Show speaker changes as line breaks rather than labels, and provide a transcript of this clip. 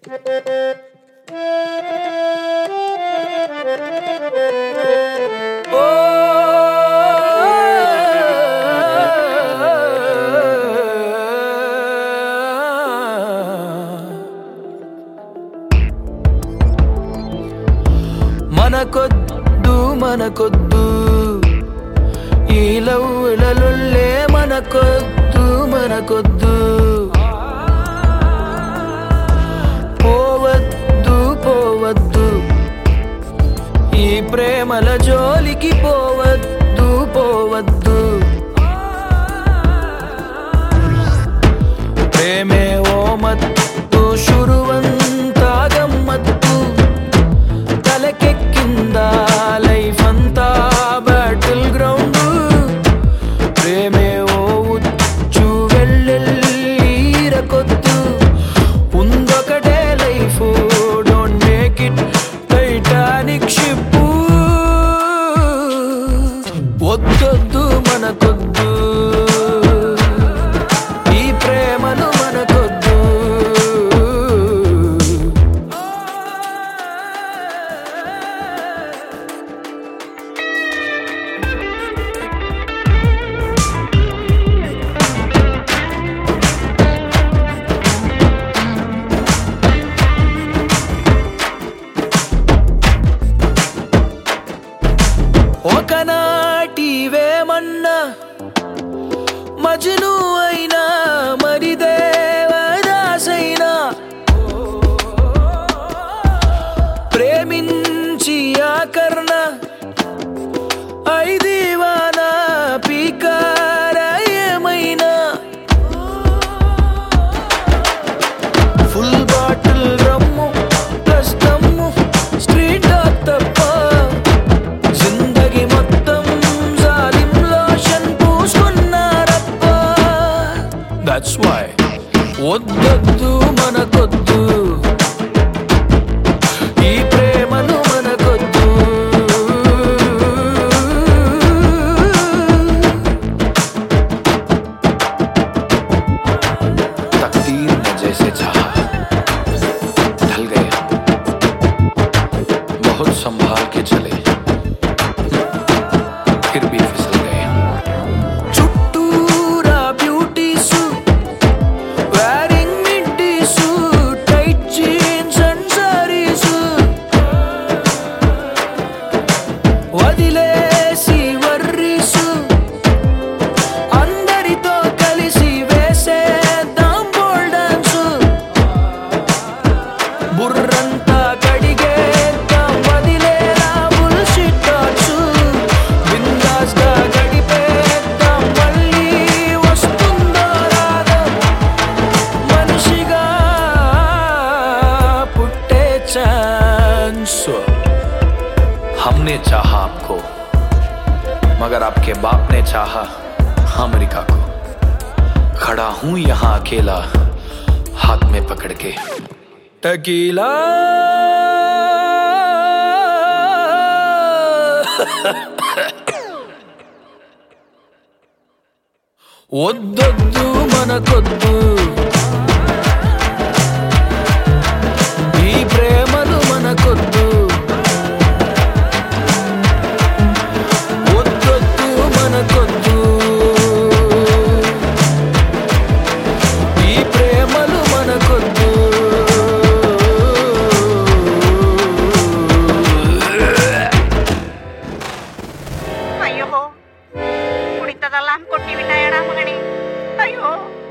మనకొద్దు ఈ లవ్వులలుల్లే మనకొద్దు పోవద్దు ఈ ప్రేమల జోలికి పోవద్దు ప్రేమే ఓ మత్తు శురువంతా గమ్మత్తు తలకెక్కిందా లైఫ్ అంతా బ్యాటిల్ గ్రౌండ్ ప్రేమే ఓ ఉచ్చు వెళ్ళెళ్ళీరకొద్దు ఉందొకటే life don't make it Titanic ship వద్దొద్దు మనకొద్దు ఈ ప్రేమను మనకొద్దు ఒకనాటివేమన్నా మజ్ను అయినా మరి దేవదాసైనా ప్రేమించి ఆకర్ణ ఐదివానా పీకార ఏమైనా ఫుల్ బాటిల్ రమ్ము ప్లస్ దమ్ము స్ట్రీట్ డాగ్ తప్ప జిందగీ మొత్తం జాలిం లోషన్ పూసుకున్నారప్ప దట్స్ వై వద్దొద్దు మనకొద్దు ఈ ప్రేమను మనకొద్దు तकदीर ने जैसे चाहा ढल गए बहुत संभाल के चले फिर भी फिसल गए చుట్టూరా beauties wearing middies tight jeans and saris వదిలేసి వర్రీసు అందరితో కలిసి వేసేద్దాం బోల్ డాన్సు బుర్రంతా కడిగేద్దాం వదిలేరా బుల్షిట్ థాట్సు బిందాస్ గా గడిపేద్దాం మళ్ళీ వస్తుందో రాదో మనిషిగా పుట్టే ఛాన్స్ हमने चाहा आपको मगर आपके बाप ने चाहा अमेरिका को खड़ा हूं यहां अकेला हाथ में पकड़ के टकीला వద్దొద్దు మనకొద్దు ఈ ప్రేమను మనకొద్దు వద్దొద్దు మనకొద్దు ఈ ప్రేమలు మనకొద్దు
ಅಯ್ಯೋ ಕುಡಿತದಲ್ಲ ಕೊಟ್ಟಿವಿಟ್ಟ ಎಡ ಮಗನಿ ಅಯ್ಯೋ